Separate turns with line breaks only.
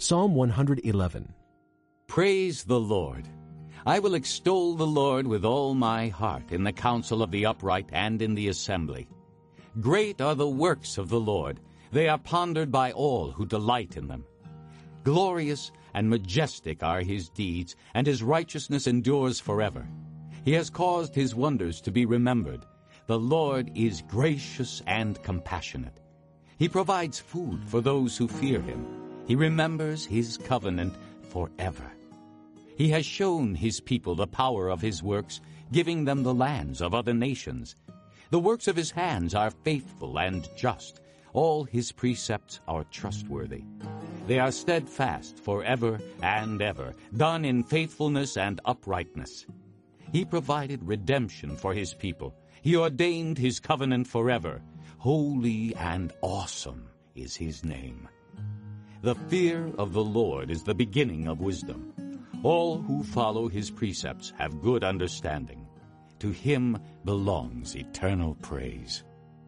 Psalm 111.
Praise the Lord. I will extol the Lord with all my heart in the council of the upright and in the assembly. Great are the works of the Lord. They are pondered by all who delight in them. Glorious and majestic are his deeds, and his righteousness endures forever. He has caused his wonders to be remembered. The Lord is gracious and compassionate. He provides food for those who fear him. He remembers his covenant forever. He has shown his people the power of his works, giving them the lands of other nations. The works of his hands are faithful and just. All his precepts are trustworthy. They are steadfast forever and ever, done in faithfulness and uprightness. He provided redemption for his people. He ordained his covenant forever. Holy and awesome is his name. The fear of the Lord is the beginning of wisdom. All who follow his precepts have good understanding. To him belongs eternal praise.